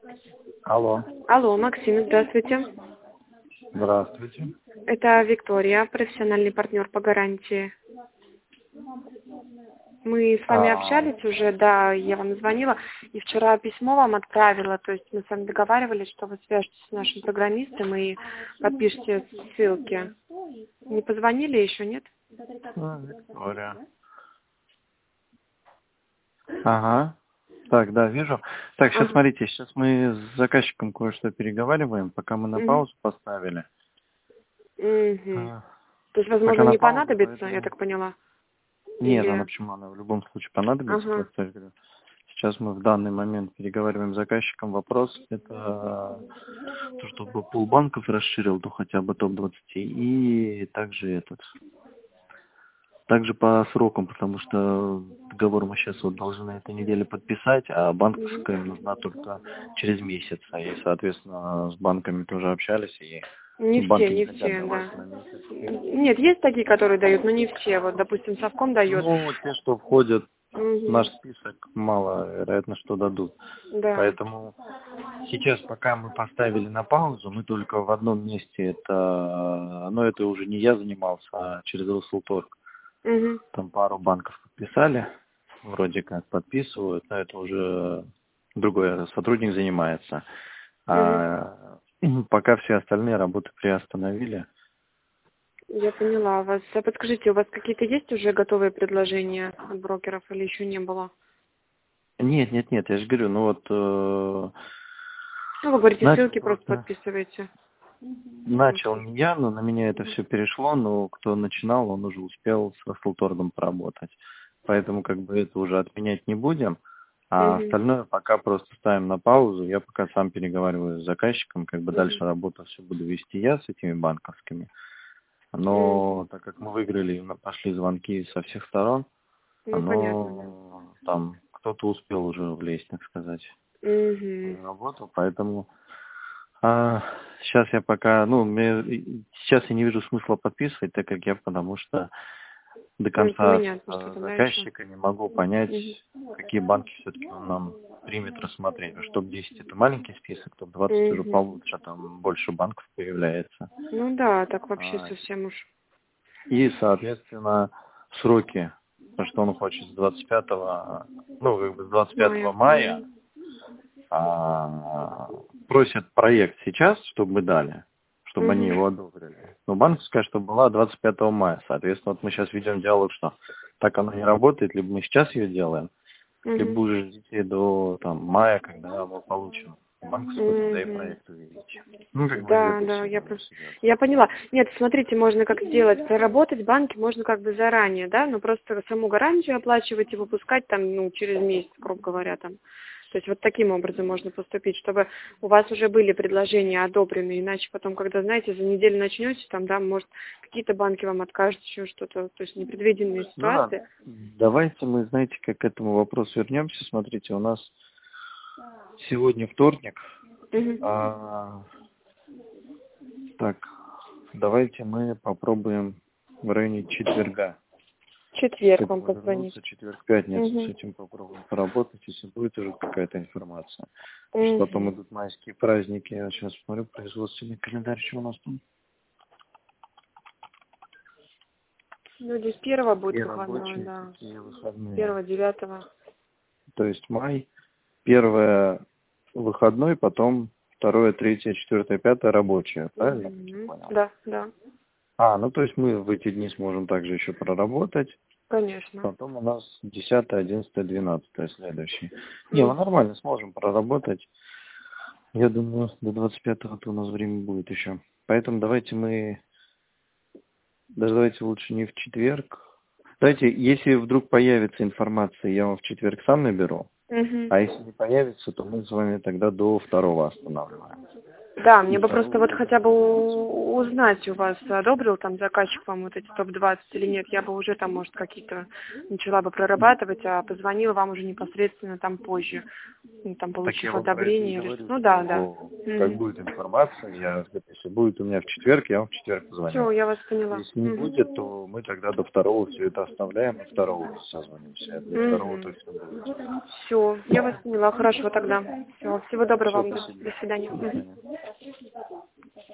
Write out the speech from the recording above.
Алло. Алло, Максим, здравствуйте. Здравствуйте. Это Виктория, профессиональный партнер по гарантии. Мы с вами А, общались уже, да, я вам звонила, и вчера письмо вам отправила, то есть мы с вами договаривались, что вы свяжетесь с нашим программистом и подпишите ссылки. Не позвонили еще, нет? Виктория. Ага. Так, да, вижу. Так, сейчас Ага. смотрите, сейчас мы с заказчиком кое-что переговариваем, пока мы на Мгм. паузу поставили. Мгм. А, То есть, Пока возможно, на не паузу, понадобится, я поэтому... так поняла? Нет, она Или... почему? Она в любом случае понадобится. Ага. Просто я говорю, сейчас мы в данный момент переговариваем с заказчиком. Вопрос это то, чтобы полбанков расширил, то хотя бы топ-20. И также также по срокам, потому что договор мы сейчас вот должны на этой неделе подписать, а Мгм. банковская им нужна только через месяц. И, соответственно, с банками тоже общались, и Не все, банки не не хотят все, давать да. на месяц. Нет, есть такие, которые дают, но не все. Вот, допустим, Совком дает. Ну, те, что входят в наш Мгм. список, мало вероятно, что дадут. Да. Поэтому сейчас, пока мы поставили на паузу, мы только в одном месте, но это уже не я занимался, а через Росселторг. Мгм. Там пару банков подписали, вроде как подписывают, но это уже другой сотрудник занимается. Мгм. А пока все остальные работы приостановили. Я поняла вас. А подскажите, у вас какие-то есть уже готовые предложения от брокеров или еще не было? Нет, нет, нет, я же говорю, ну вот Ну, вы говорите, начал ссылки просто просто, подписываете. Ну, начал всё. не я, но на меня это все перешло, но кто начинал, он уже успел с Расселторгом поработать. Поэтому как бы это уже отменять не будем. А Мгм. остальное пока просто ставим на паузу. Я пока сам переговариваю с заказчиком, как бы Мгм. дальше работу все буду вести я с этими банковскими. Мгм. Но так как мы выиграли, и пошли звонки со всех сторон, Ну, понятно, да. оно там кто-то успел уже влезть, так сказать, Мгм. в работу, поэтому сейчас я пока, сейчас я не вижу смысла подписывать, так как я, потому что до То есть конца поменяться что-то, да, еще? заказчика не могу понять, Мгм. какие банки все-таки он нам примет рассмотреть. Топ-10 это маленький список, топ-20 уже Мгм. получше, там больше банков появляется. Ну да, так вообще А, совсем уж. И, соответственно, сроки, то, что он хочет с 25 Майя. мая, Мгм. просят проект сейчас, чтобы мы дали, чтобы они Мгм. его одобрили. Но банковская, чтобы была 25 мая. Соответственно, вот мы сейчас ведем диалог, что так оно не работает, либо мы сейчас ее делаем, либо Мгм. уже ждите до мая, когда мы получим банковскую, тогда и Мгм. проект увидите. Ну, как бы из Да, этой да, серии у нас идет. я поняла. Нет, смотрите, можно как сделать, проработать банки можно как бы заранее, да, но просто саму гарантию оплачивать и выпускать там, ну, через месяц, грубо говоря, там. То есть вот таким образом можно поступить, чтобы у вас уже были предложения одобрены, иначе потом, когда, знаете, за неделю начнете, там, да, может, какие-то банки вам откажут, еще что-то, то есть непредвиденные Ну да, ситуации. давайте мы, знаете, как к этому вопросу вернемся. Смотрите, у нас сегодня вторник. Мгм. А, так, давайте мы попробуем в районе четверга. С Четверг вам этого позвонить. вернуться, четверг, пятницу, с Угу. этим попробуем поработать, если будет уже какая-то информация. Потому что потом Угу. идут майские праздники. Я сейчас смотрю, производственный календарь, что у нас там? Ну, здесь первого будет И выходного, рабочие, да. такие выходные. Первого, девятого. То есть май, первое выходной, потом второе, третье, четвертое, пятое рабочее. Правильно я так Угу. понял? Да, да, Ну то есть мы в эти дни сможем также еще проработать. конечно. Потом у нас 10, 11, 12 следующий. Не, мы Мгм. нормально сможем проработать. Я думаю, до 25-го у нас время будет еще. Поэтому даже давайте лучше не в четверг. Давайте, если вдруг появится информация, я вам в четверг сам наберу. Мгм. А если не появится, то мы с вами тогда до 2-го останавливаем. Да, мне бы просто вот хотя бы узнать у вас, одобрил там заказчик вам вот эти топ-20 или нет. Я бы уже там, может, какие-то начала бы прорабатывать, а позвонила вам уже непосредственно там позже, ну, там, Так я получив вам про это и одобрение. Или... говорю, Ну да, да. как будет информация, если будет у меня в четверг, я вам в четверг позвоню. Все, я вас поняла. Если не будет, то мы тогда до второго все это оставляем, и второго созвонимся. А для второго точно будет. Все, я вас поняла. Хорошо тогда. Все, всего доброго Все, вам. До спасибо. свидания. До свидания.